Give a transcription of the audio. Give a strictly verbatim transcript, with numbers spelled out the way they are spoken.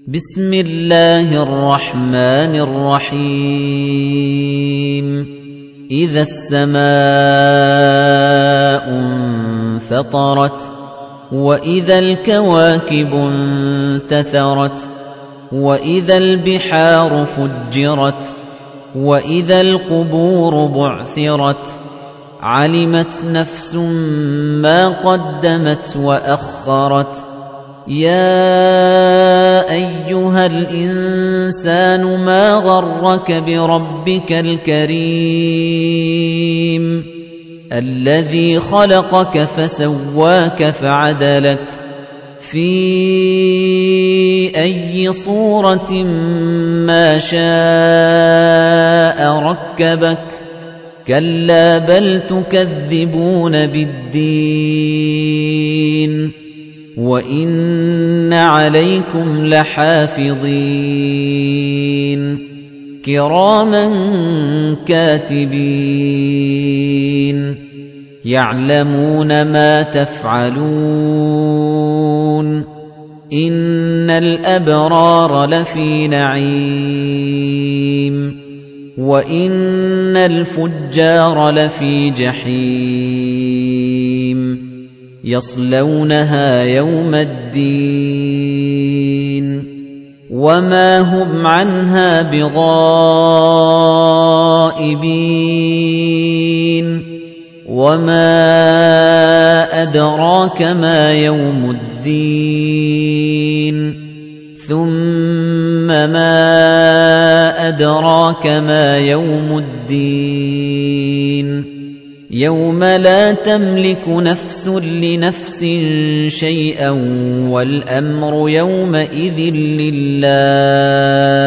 بسم الله الرحمن الرحيم إذا السماء انفطرت وإذا الكواكب انتثرت وإذا البحار فجرت وإذا القبور بعثرت علمت نفس ما قدمت وأخرت يا أيها الإنسان ما غرك بربك الكريم الذي خلقك فسواك فعدلك في أي صورة ما شاء ركبك كلا بل تكذبون بالدين وإن عليكم لحافظين كراما كاتبين يعلمون ما تفعلون إن الأبرار لفي نعيم وإن الفجار لفي جحيم يصلونها يوم الدين وما هم عنها بغائبين وما أدراك ما يوم الدين ثم ما أدراك ما يوم الدين يوم لا تملك نفس لنفس شيئا والأمر يومئذ لله